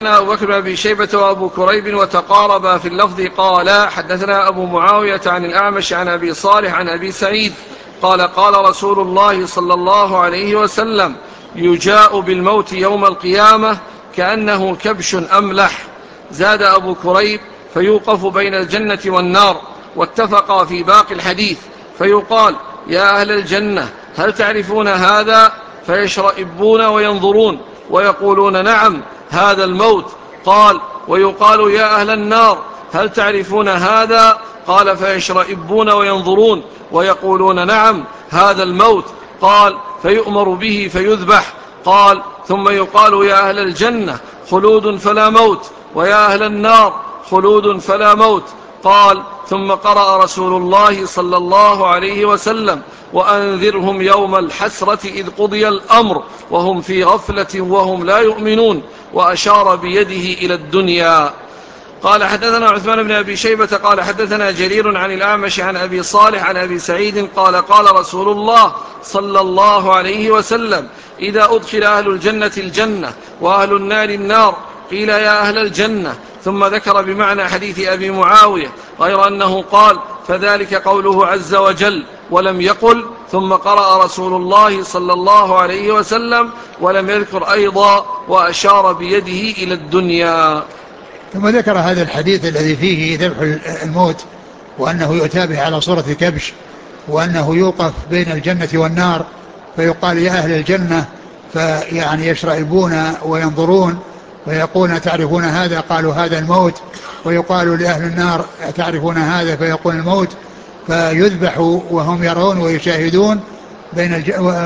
أبو بكر بن أبي شيبة وأبو كريب وتقاربا في اللفظ قال حدثنا أبو معاوية عن الأعمش عن أبي صالح عن أبي سعيد قال قال رسول الله صلى الله عليه وسلم يجاء بالموت يوم القيامة كأنه كبش أملح. زاد أبو كريب فيوقف بين الجنة والنار، واتفقا في باقي الحديث، فيقال يا أهل الجنة هل تعرفون هذا؟ فيشرئبون وينظرون ويقولون نعم هذا الموت. قال ويقال يا أهل النار هل تعرفون هذا؟ قال فيشرئبون وينظرون ويقولون نعم هذا الموت. قال فيؤمر به فيذبح. قال ثم يقال يا أهل الجنة خلود فلا موت، ويا أهل النار خلود فلا موت. قال ثم قرأ رسول الله صلى الله عليه وسلم وأنذرهم يوم الحسرة إذ قضي الأمر وهم في غفلة وهم لا يؤمنون، وأشار بيده إلى الدنيا. قال حدثنا عثمان بن أبي شيبة قال حدثنا جرير عن الأعمش عن أبي صالح عن أبي سعيد قال قال رسول الله صلى الله عليه وسلم إذا أدخل أهل الجنة الجنة وأهل النار النار قيل يا أهل الجنة، ثم ذكر بمعنى حديث أبي معاوية غير أنه قال فذلك قوله عز وجل، ولم يقل ثم قرأ رسول الله صلى الله عليه وسلم، ولم يذكر أيضا وأشار بيده إلى الدنيا. ثم ذكر هذا الحديث الذي فيه ذبح الموت، وأنه يؤتى به على صورة كبش، وأنه يوقف بين الجنة والنار، فيقال يا أهل الجنة فيعني يشرئبون وينظرون ويقولون تعرفون هذا؟ قالوا هذا الموت. ويقال لأهل النار تعرفون هذا؟ فيقول الموت. فيذبح وهم يرون ويشاهدون بين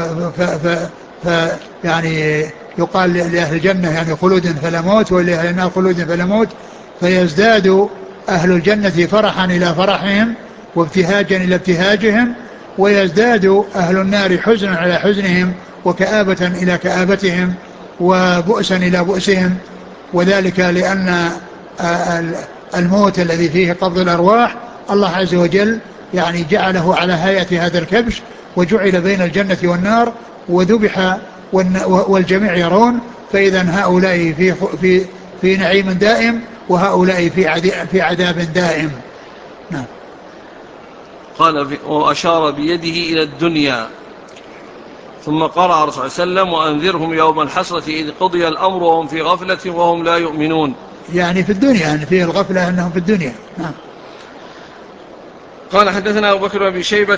يعني يقال لأهل الجنة يعني خلود فلا موت، ولأهل النار خلود فلا موت. فيزداد أهل الجنة فرحا إلى فرحهم وابتهاجا إلى ابتهاجهم، ويزداد أهل النار حزنا على حزنهم وكآبة إلى كآبتهم وبؤسا إلى بؤسهم. وذلك لأن الموت الذي فيه قبض الأرواح الله عز وجل يعني جعله على هيئة هذا الكبش، وجعل بين الجنة والنار وذبح والجميع يرون، فإذا هؤلاء في نعيم دائم وهؤلاء في عذاب دائم. نعم. قال وأشار بيده إلى الدنيا. ثم قرأ رسول الله صلى الله عليه وسلم وأنذرهم يوم الحسرة إذ قضي الأمر وهم في غفلة وهم لا يؤمنون، يعني في الدنيا، يعني فيه الغفلة أنهم في الدنيا. نعم. قال حدثنا أبو بكر بن أبي شيبة